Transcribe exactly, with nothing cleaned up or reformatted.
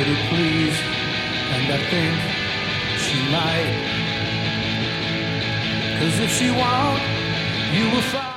pretty please, and I think she might. 'Cause if she won't, you will find